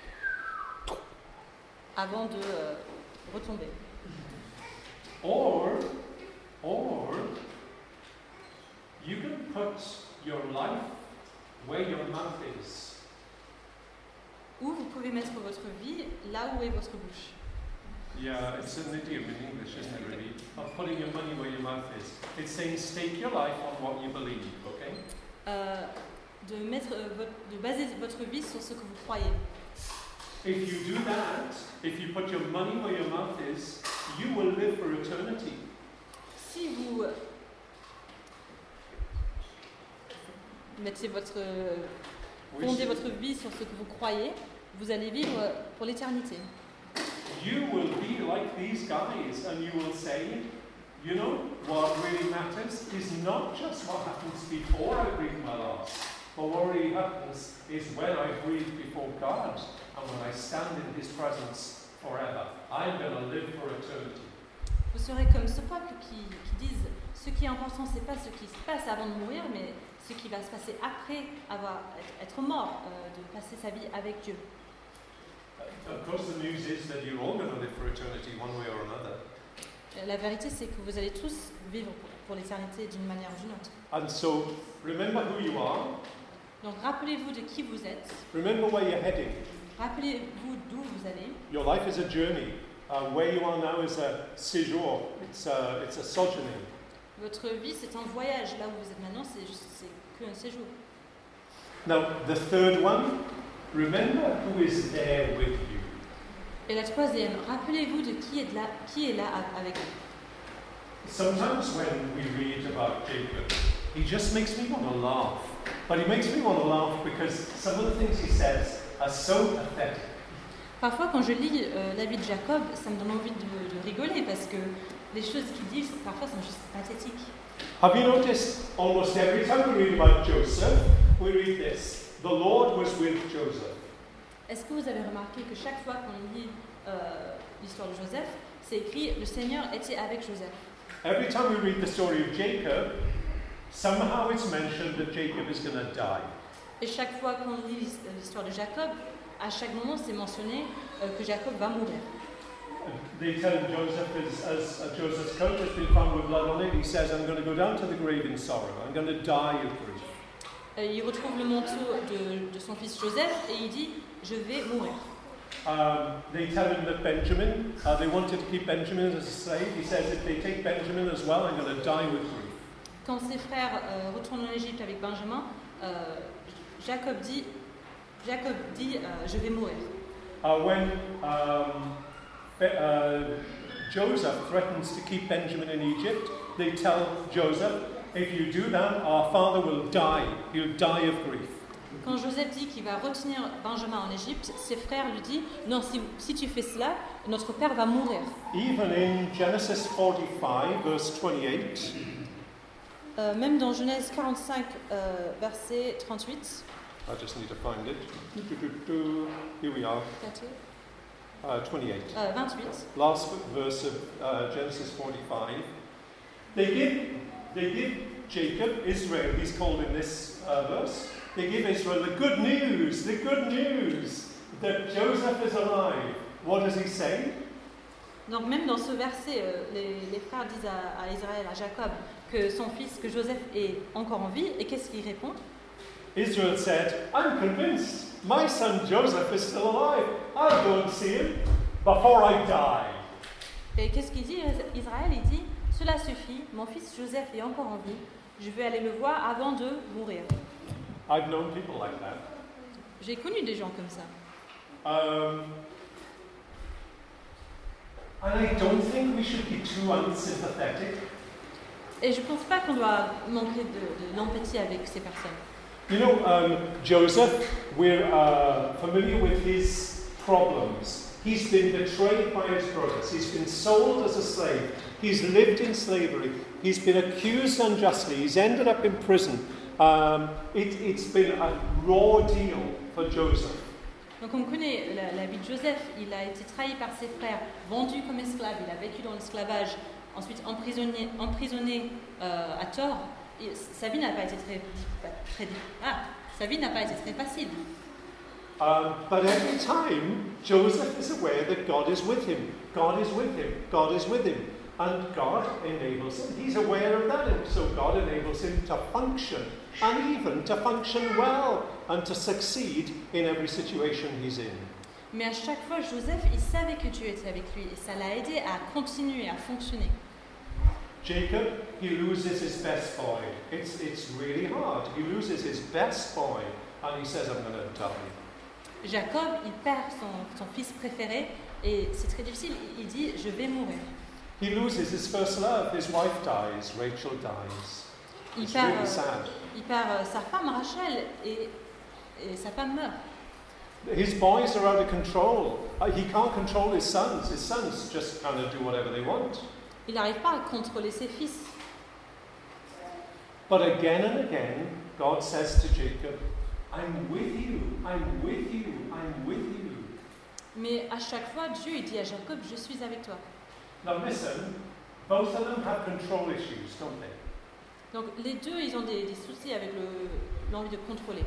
S2: avant de euh, retomber.
S1: or, or, you can put your life where your mouth is.
S2: Ou vous pouvez mettre votre vie là où est votre bouche.
S1: Yeah, it's an idiom in English, isn't it, really? Of putting your money where your mouth is. It's saying stake your life on what you believe, okay?
S2: Euh, de, mettre, euh, votre, de baser votre vie sur ce que vous croyez.
S1: If you do that, if you put your money where your mouth is, you will live for eternity.
S2: Si vous euh, mettez votre, euh,
S1: Which
S2: fondez votre vie sur ce que vous croyez, vous allez vivre pour l'éternité.
S1: you will be like these guys and you will say, you know, what really matters is not just what happens before I breathe my last, but what really happens is when I breathe before God and when I stand in His presence forever. I'm going to live for eternity.
S2: Vous serez comme ce peuple qui, qui disent ce qui est important, c'est pas ce qui se passe avant de mourir, mais ce qui va se passer après avoir être mort, euh, de passer sa vie avec Dieu.
S1: Of course, the news is that you're all going to live for eternity one way or another.
S2: La vérité, c'est que vous allez tous vivre pour, pour l'éternité d'une manière ou d'une autre.
S1: And so, remember who you are.
S2: Donc rappelez-vous de qui vous êtes,
S1: Remember where you're heading.
S2: rappelez-vous d'où vous allez.
S1: Your life is a journey. Uh, where you are now is a séjour. It's a, it's a sojourning.
S2: Votre vie, c'est un voyage. Là où vous êtes maintenant, c'est juste c'est qu'un séjour.
S1: Now, the third one, remember who is there with you.
S2: Et la troisième, rappelez-vous de qui est, de là, qui est là a- avec vous.
S1: Sometimes when we read about Jacob, he just makes me want to laugh. But he makes me want to laugh because some of the things he says are so pathetic.
S2: Parfois, quand je lis euh, la vie de Jacob, ça me donne envie de, de rigoler parce que les choses qu'il dit, parfois, sont juste pathétiques.
S1: Have you noticed almost every time we read about Joseph, we read this: the Lord was with Joseph.
S2: Est-ce que vous avez remarqué que chaque fois qu'on lit euh, l'histoire de Joseph, c'est écrit « Le Seigneur était avec Joseph ».
S1: Every time we read the story of Jacob, somehow it's mentioned that Jacob is going to die.
S2: Et chaque fois qu'on lit l'his- l'histoire de Jacob, à chaque moment, c'est mentionné euh, que Jacob va mourir.
S1: They tell Joseph, as, as uh, Joseph's coat has been found with blood on it, he says, I'm going to go down to the grave in sorrow. I'm going to die of grief.
S2: Euh, il retrouve le manteau de, de son fils Joseph et il dit « Je vais mourir ».
S1: Um, they tell him that Benjamin, uh, they wanted to keep Benjamin as a slave. He says, if they take Benjamin as well, I'm going to die with grief.
S2: Quand ses frères euh, retournent en Égypte avec Benjamin, euh, Jacob dit, Jacob dit euh, Je vais mourir ».
S1: Uh, when um, Be- uh, Joseph threatens to keep Benjamin in Egypt, they tell Joseph, if you do that, our father will die. He'll die of grief.
S2: Quand Joseph dit qu'il va retenir Benjamin en Égypte, ses frères lui disent « Non, si, si tu fais cela, notre père va mourir ».
S1: Even in Genesis forty-five, verse twenty-eight,
S2: Euh, même dans Genèse quarante-cinq, euh, verset trente-huit,
S1: I just need to find it. Do-do-do-do. Here we are, uh, twenty-eight.
S2: euh, vingt-huit,
S1: Last verse of uh, Genesis forty-five. They give, they give Jacob, Israel, he's called in this uh, verse, they give Israel the good news, the good news that Joseph is alive. What does he say?
S2: donc même dans ce verset, euh, les, les frères disent à, à Israël, à Jacob, que son fils, que Joseph est encore en vie, et qu'est-ce qu'il répond?
S1: Israel said, I'm convinced my son Joseph is still alive. I'll go and see him before I die.
S2: Et qu'est-ce qu'il dit Israël? Il dit « Cela suffit, mon fils Joseph est encore en vie, je vais aller le voir avant de mourir ».
S1: I've known people like that.
S2: J'ai connu des gens comme ça.
S1: Um, and I don't think we should be too unsympathetic.
S2: Et je pense pas qu'on doit manquer de, de l'empathie avec ces personnes.
S1: You know, um, Joseph, we're uh, familiar with his problems. He's been betrayed by his brothers. He's been sold as a slave. He's lived in slavery. He's been accused unjustly. He's ended up in prison. Um, it, it's been a raw deal for Joseph.
S2: Donc on connaît la, la vie de Joseph. Il a été trahi par ses frères, vendu comme esclave. Il a vécu dans l'esclavage, ensuite emprisonné, emprisonné euh, à tort. Et sa vie n'a pas été très, très, ah, sa vie n'a pas été très facile.
S1: Um, but every time, Joseph is aware that God is with him. God is with him. God is with him. And God enables him. He's aware of that, and so God enables him to function, and even to function well, and to succeed in every situation he's in.
S2: Mais à chaque fois, Joseph, il savait que Dieu était avec lui, et ça l'a aidé à continuer, à fonctionner.
S1: Jacob, he loses his best boy. It's, it's really hard. He loses his best boy, and he says, I'm going to die.
S2: Jacob, il perd son, son fils préféré, et c'est très difficile. Il dit, je vais mourir.
S1: He loses his first love. His wife dies. Rachel dies.
S2: Il
S1: It's
S2: perd,
S1: really
S2: euh,
S1: sad.
S2: il perd euh, sa femme Rachel, et, et sa femme meurt.
S1: His boys are out of control. Uh, he can't control his sons. His sons just kind of do whatever they want.
S2: Il n'arrive pas à contrôler ses fils.
S1: But again and again, God says to Jacob, I'm with you, I'm with you, I'm with you.
S2: Mais à chaque fois, Dieu il dit à Jacob, je suis avec toi.
S1: Now listen, both of them have control issues, don't they?
S2: Donc les deux, ils ont des, des soucis avec le, l'envie de contrôler.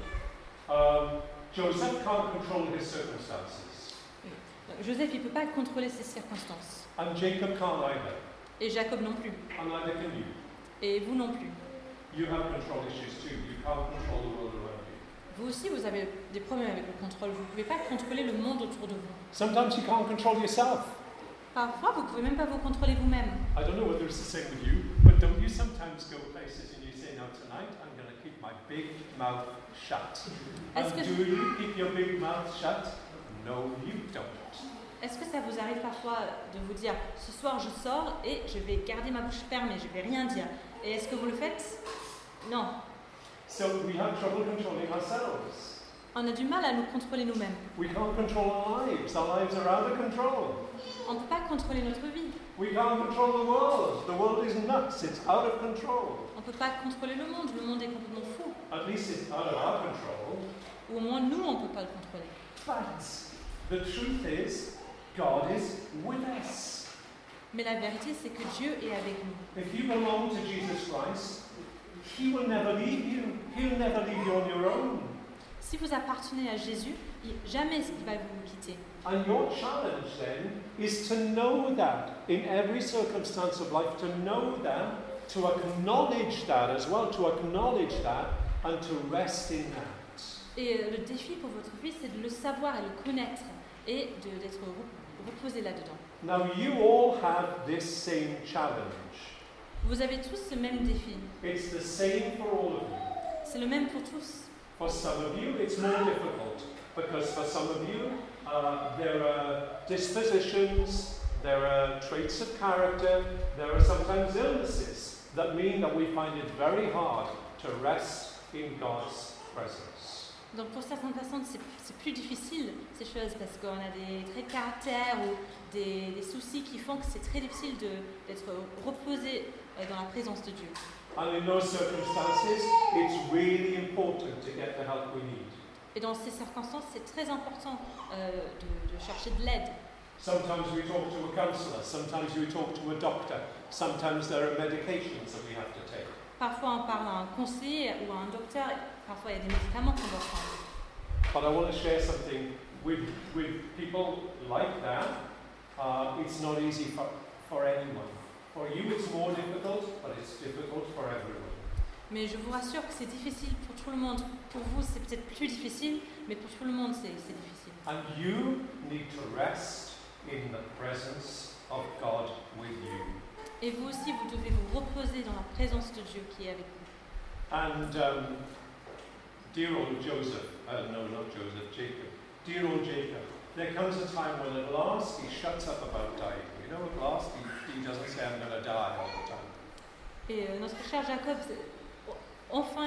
S1: Um, Joseph can't control his circumstances,
S2: Donc, Joseph, il ne peut pas contrôler ses circonstances.
S1: and Jacob can't either,
S2: Et Jacob non plus.
S1: and neither can you.
S2: Et vous non plus.
S1: You have control issues too. You can't control the world around you.
S2: Vous aussi, vous avez des problèmes avec le contrôle. Vous ne pouvez pas contrôler le monde autour de vous.
S1: Sometimes you can't control yourself.
S2: Parfois, vous ne pouvez même pas vous contrôler vous-même.
S1: I don't know whether it's the same with you, but don't you sometimes go places and you say, now tonight I'm going to keep my big mouth shut. And
S2: Est-ce que-
S1: do you keep your big mouth shut? No, you don't.
S2: Est-ce que ça vous arrive parfois de vous dire, ce soir je sors et je vais garder ma bouche fermée, je ne vais rien dire. Et est-ce que vous le faites? Non.
S1: So we have trouble controlling ourselves.
S2: On a du mal à nous contrôler nous-mêmes.
S1: We can't control our lives. Our lives are out of control.
S2: On ne peut pas contrôler notre vie.
S1: We can't control the world. The world is nuts. It's out of control.
S2: On ne peut pas contrôler le monde. Le monde est complètement fou.
S1: At least it's out of our control.
S2: Ou au moins nous, on ne peut pas le contrôler.
S1: But the truth is, God is with us.
S2: Mais la vérité, c'est que Dieu est avec nous.
S1: If you belong to Jesus Christ, He will never leave you. He'll never leave you on your own.
S2: Si vous appartenez à Jésus, il- jamais il va vous quitter.
S1: And your challenge then is to know that in every circumstance of life, to know that, to acknowledge that as well, to acknowledge that and to rest in that.
S2: Et euh, le défi pour votre vie, c'est de le savoir et le connaître et de- d'être re- reposé là-dedans.
S1: Now you all have this same challenge.
S2: Vous avez tous ce même défi.
S1: It's the same for all of you.
S2: C'est le même pour tous.
S1: For some of you, it's more difficult because for some of you, uh, there are dispositions, there are traits of character, there are sometimes illnesses that mean that we find it very hard to rest in God's presence.
S2: Donc pour certaines personnes, c'est c'est plus difficile ces choses parce qu'on a des traits de caractère ou des, des soucis qui font que c'est très difficile de- d'être reposé euh, dans la présence de Dieu.
S1: And in those circumstances, it's really important to get the help we need.
S2: Et dans ces circonstances, c'est très important euh, de, de chercher de l'aide.
S1: Sometimes we talk to a counsellor, sometimes we talk to a doctor, sometimes there are medications that we have to take.
S2: Parfois, on parle à un conseiller ou à un docteur. Parfois, il y a des médicaments qu'on doit prendre.
S1: But I want to share something with, with people like that. Uh, it's not easy for, for anyone. For you it's more difficult, but it's difficult for everyone.
S2: Mais je vous rassure que c'est difficile pour tout le monde. Pour vous, c'est peut-être plus difficile, mais pour tout le monde, c'est c'est difficile.
S1: And you need to rest in the presence of God with you.
S2: Et vous aussi, vous devez vous reposer dans la présence de Dieu qui est avec vous.
S1: And um, dear old Joseph, uh, no, not Joseph, Jacob, dear old Jacob, there comes a time when at last he shuts up about dying. You know, at last he, he doesn't say, I'm going to die all the time.
S2: Et euh, notre cher Jacob, c'est- enfin,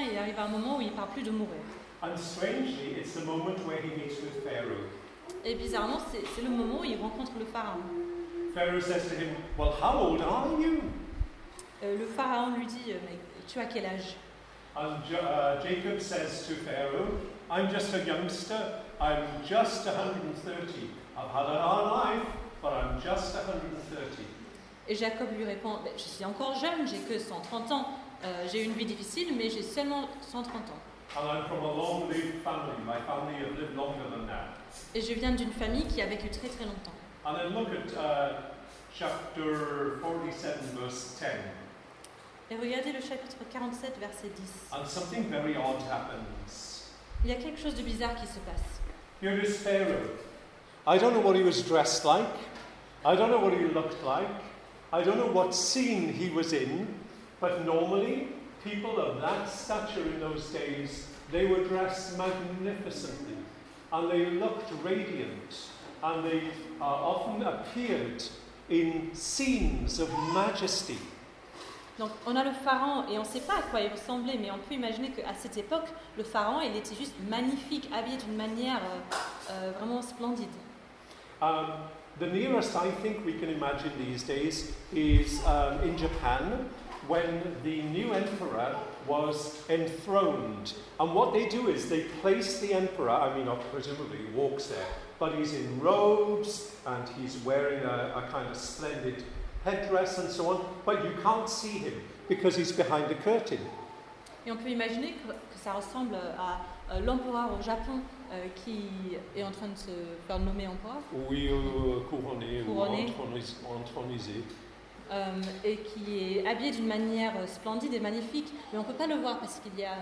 S2: il arrive à un moment où il ne parle plus de mourir.
S1: And strangely, it's the moment where he meets with Pharaoh.
S2: Et bizarrement, c'est, c'est le moment où il rencontre le pharaon.
S1: Pharaoh says to him, well, how old are you?
S2: Euh, le pharaon lui dit, euh, mais tu as quel âge?
S1: And Jo- uh, Jacob says to Pharaoh, I'm just a youngster, I'm just one hundred thirty. I've had a hard life, but I'm just one hundred thirty.
S2: Et Jacob lui répond, ben, je suis encore jeune, j'ai que cent trente ans. Euh, j'ai eu une vie difficile, mais j'ai seulement cent trente ans.
S1: And I'm from a long-lived family. My family have lived longer than that.
S2: Et je viens d'une famille qui a vécu très très longtemps.
S1: And then look at uh, chapter forty-seven, verse ten.
S2: Et regardez le chapitre quarante-sept, verset dix.
S1: And something very odd happens.
S2: Il y a quelque chose de bizarre qui se passe.
S1: Here is Pharaoh. I don't know what he was dressed like. I don't know what he looked like. I don't know what scene he was in. But normally, people of that stature in those days, they were dressed magnificently. And they looked radiant. And they uh, often appeared in scenes of majesty.
S2: Donc on a le pharaon et on ne sait pas à quoi il ressemblait, mais on peut imaginer qu'à cette époque, le pharaon, il était juste magnifique, habillé d'une manière euh, euh, vraiment splendide.
S1: Um, the nearest I think we can imagine these days is um, in Japan, when the new emperor was enthroned. And what they do is they place the emperor, I mean, presumably he walks there, but he's in robes and he's wearing a, a kind of splendid headdress and so on, but you can't see him because he's behind a curtain.
S2: Et on peut imaginer que, que ça ressemble à euh, l'empereur au Japon euh, qui est en train de se faire nommer empereur.
S1: Oui, euh, couronné,
S2: Couronné.
S1: ou entronisé.
S2: Euh, et qui est habillé d'une manière splendide et magnifique, mais on ne peut pas le voir parce qu'il y a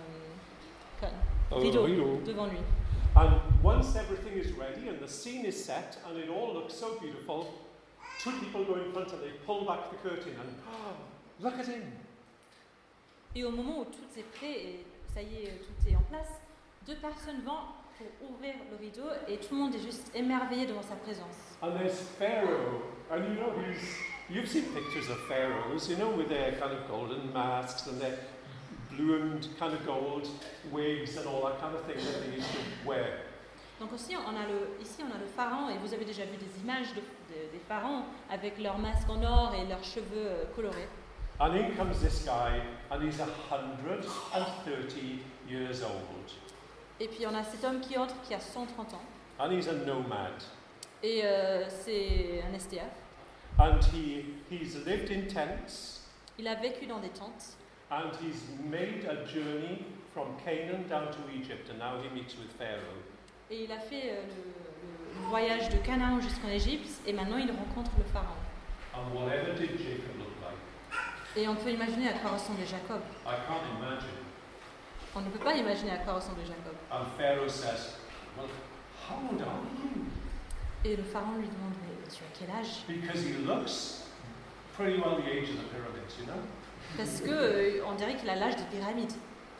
S2: un euh, rideau,
S1: rideau
S2: devant lui.
S1: And once everything is ready and the scene is set and it all looks so beautiful, two people go in front and they pull back the curtain and oh, look at him.
S2: Et au moment où tout est prêt et ça y est, tout est en place, deux personnes vont pour ouvrir le rideau et tout le monde est juste émerveillé devant sa présence.
S1: And there's Pharaoh, and you know he's, you've seen pictures of pharaohs, you know, with their kind of golden masks and their blue and kind of gold wigs and all that kind of thing that they used to wear.
S2: Donc aussi, on a le, ici on a le pharaon, et vous avez déjà vu des images de, de, des pharaons avec leurs masques en or et leurs cheveux euh, colorés.
S1: And in comes this guy, and he's one hundred thirty years old.
S2: Et puis on a cet homme qui entre qui a cent trente ans.
S1: And he's a nomad.
S2: Et euh, c'est un S D F.
S1: And he, he's lived in tents.
S2: Il a vécu dans des tentes.
S1: And he's made a journey from Canaan down to Egypt, and now he meets with Pharaoh.
S2: Et il a fait euh, le, le voyage de Canaan jusqu'en Égypte, et maintenant il rencontre le pharaon.
S1: And whatever did Jacob look like?
S2: Et on peut imaginer à quoi ressemblait Jacob.
S1: I can't imagine.
S2: On ne peut pas imaginer à quoi ressemblait Jacob.
S1: And Pharaoh says, well, how old are you?
S2: Et le pharaon lui demande, mais tu as quel âge?
S1: Because he looks pretty well the age of the pyramids, you know?
S2: Parce que euh, on dirait qu'il a l'âge des pyramides.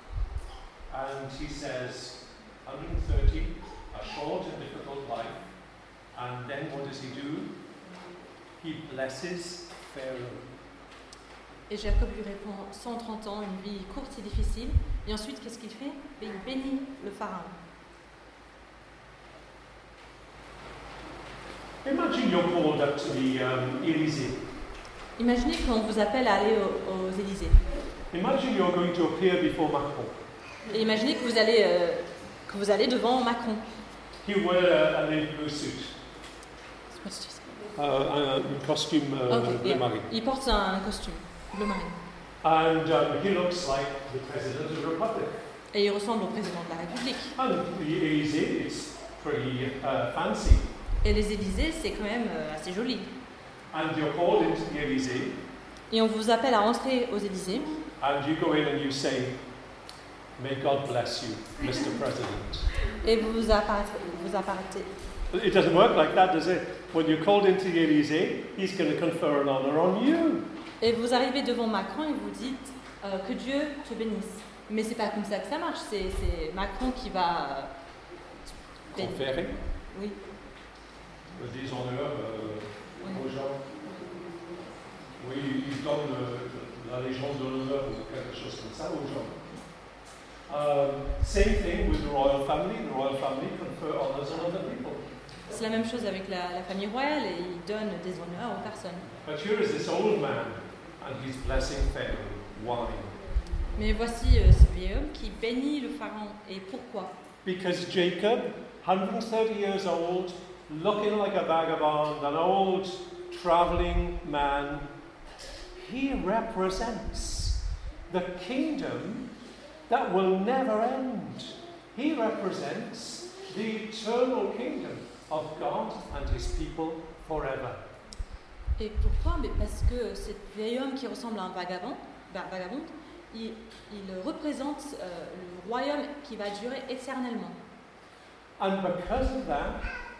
S1: And he says, one hundred thirty, a short and difficult life. And then what does he do? He blesses Pharaoh.
S2: Et Jacob lui répond, cent trente ans, une vie courte et difficile. Et ensuite, qu'est-ce qu'il fait? Il bénit le pharaon.
S1: Imagine you're called up to the um, Elysee.
S2: Imaginez qu'on vous appelle à aller aux, aux Élysées.
S1: Imagine you're going to appear before Macron.
S2: Et imaginez que vous allez, euh, que vous allez devant Macron.
S1: He wear a, a navy blue suit. Uh, un costume uh,
S2: Okay,
S1: bleu
S2: yeah.
S1: marine.
S2: Il porte un costume bleu marine.
S1: And um, he looks like the President of the Republic.
S2: Et il ressemble au président de la République.
S1: And the Elysee, it's pretty uh, fancy.
S2: Et les Élysées, c'est quand même euh, assez joli.
S1: And you're called into the Elysee,
S2: Et on vous appelle à entrer aux Élysées.
S1: and you go in and you say, "May God bless you, Mister President."
S2: Et vous vous apparaîtrez. Vous apparaîtrez.
S1: It doesn't work like that, does it? When you're called into the Elysee, he's going to confer an honor on you.
S2: Et vous arrivez devant Macron et vous dites euh, que Dieu te bénisse. Mais c'est pas comme ça que ça marche. C'est, c'est Macron qui va bénir.
S1: Conférer
S2: Oui.
S1: des honneurs euh,
S2: Oui.
S1: aux gens. Oui, il donne euh, la Légion de l'honneur ou quelque chose comme ça aux gens. Um, same thing with the royal family. The royal family confer honours on other people.
S2: C'est la même chose avec la, la famille royale et ils donnent des honneurs aux personnes.
S1: But here is this old man, and he's blessing Pharaoh. Why?
S2: Mais voici euh, ce vieil homme qui bénit le pharaon. Et pourquoi?
S1: Because Jacob, one hundred thirty years old, looking like a vagabond, an old travelling man, he represents the kingdom that will never end. He represents the eternal kingdom of God and his people forever.
S2: Et pourquoi? Mais parce que ce vieil homme qui ressemble à un vagabond, bah, vagabond il, il représente euh, le royaume qui va durer éternellement.
S1: And because of that,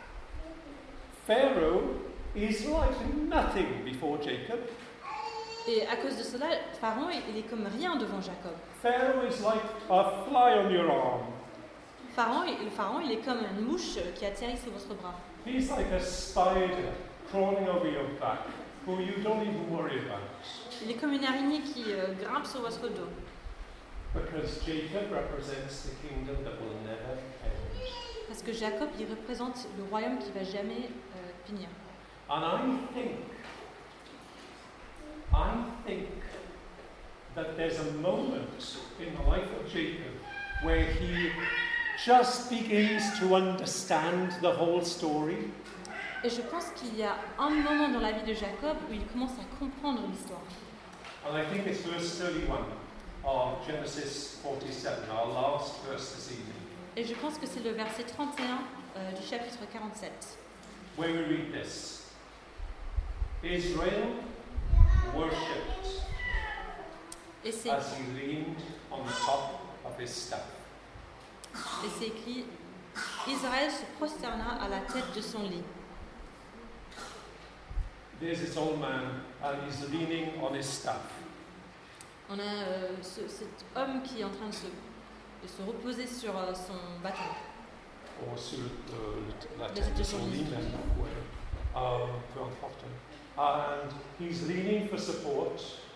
S1: Pharaoh is like nothing before Jacob.
S2: Et à cause de cela, Pharaon, il est comme rien devant Jacob.
S1: Pharaoh is like a fly on your arm.
S2: Pharaon, le pharaon, il est comme une mouche qui atterrit sous votre bras.
S1: He's like a spider crawling over your back, who you don't even worry about.
S2: Il est comme une araignée qui euh, grimpe sur votre dos.
S1: Because Jacob represents the kingdom that will never end.
S2: Parce que Jacob, il représente le royaume qui va jamais euh, finir.
S1: And I think, I think that there's a moment in the life of Jacob where he just begins to understand the whole story.
S2: Et je pense qu'il y a un moment dans la vie de Jacob où il commence à comprendre l'histoire.
S1: And I think it's verse thirty-one of Genesis forty-seven, our last verse this evening,
S2: Et je pense que c'est le verset trente et un euh, du chapitre quarante-sept.
S1: where we read this. Israel worshipped
S2: Et c'est
S1: as he leaned on the top of his staff.
S2: et c'est écrit Israël se prosterna à la tête de son lit.
S1: There's this old man, and he's leaning on his staff.
S2: On a euh, ce, cet homme qui est en train de se, de se reposer sur euh, son bâton.
S1: Or sur le- la
S2: La
S1: tête de
S2: tête de
S1: son
S2: son
S1: lit,
S2: lit.
S1: même, ouais. Um, peu importe. And he's leaning for support.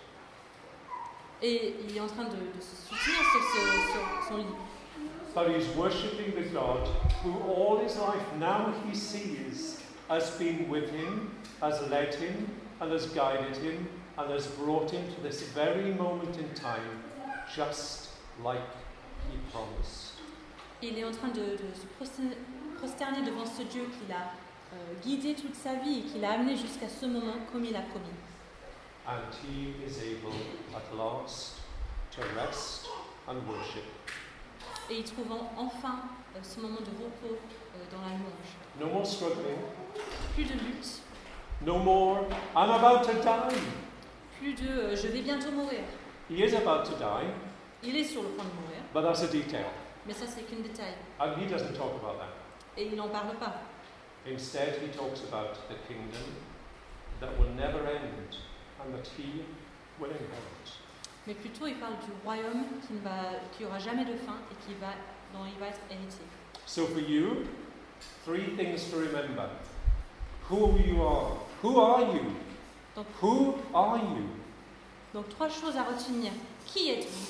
S2: Et il est en train de, de se soutenir sur, ce- sur son lit.
S1: But he's worshipping the God who all his life now he sees has been with him, has led him, and has guided him, and has brought him to this very moment in time, just like he promised.
S2: Il est en train de, de se prosterner, prosterner devant ce Dieu qu'il a euh, guidé toute sa vie et qu'il a amené jusqu'à ce moment comme il a promis.
S1: And he is able at last to rest and worship.
S2: Et il trouve en- enfin euh, ce moment de repos euh, dans la louange.
S1: No more struggling,
S2: Plus de lutte,
S1: no more, I'm about to die.
S2: plus de euh, je vais bientôt mourir.
S1: He is about to die,
S2: Il est sur le point de mourir,
S1: but that's a detail.
S2: mais ça c'est qu'un détail.
S1: And he doesn't talk about that.
S2: Et il n'en parle pas.
S1: Instead, he talks about the kingdom that will never end and that he will inherit.
S2: Mais plutôt il parle du royaume qui ne va, qui aura jamais de fin et qui va, dont il va être héritier.
S1: So for you, three things to remember. Who you are. Who are you?
S2: Donc,
S1: Who are you?
S2: donc trois choses à retenir. Qui êtes-vous?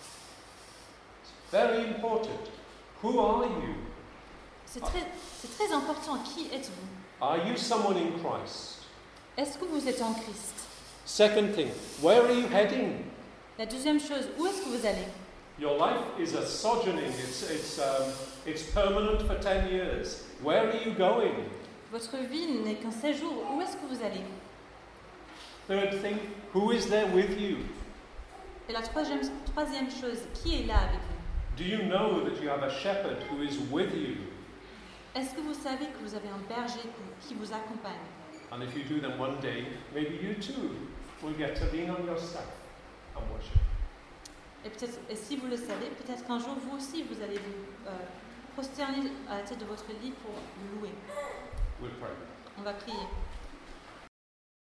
S1: It's very important. Who are you?
S2: C'est très, c'est très important. Qui êtes-vous?
S1: Are you someone in Christ?
S2: Est-ce que vous êtes en Christ?
S1: Second thing, where are you heading?
S2: La deuxième chose, où est-ce que vous allez?
S1: Your life is a sojourning. It's, it's, um, it's permanent for ten years. Where are you going?
S2: Votre vie n'est qu'un séjour. Où est-ce que vous allez?
S1: Third thing, who is there with you?
S2: Et la troisième, troisième chose, qui est là avec vous?
S1: Do you know that you have a shepherd who is with you?
S2: Est-ce que vous savez que vous avez un berger qui- qui vous accompagne?
S1: And if you do, then one day, maybe you too will get to lean on your staff and worship.
S2: Et, peut-être, et si vous le savez, peut-être qu'un jour, vous aussi, vous allez vous euh, prosterner à la tête de votre lit pour le louer.
S1: We'll pray.
S2: On va prier.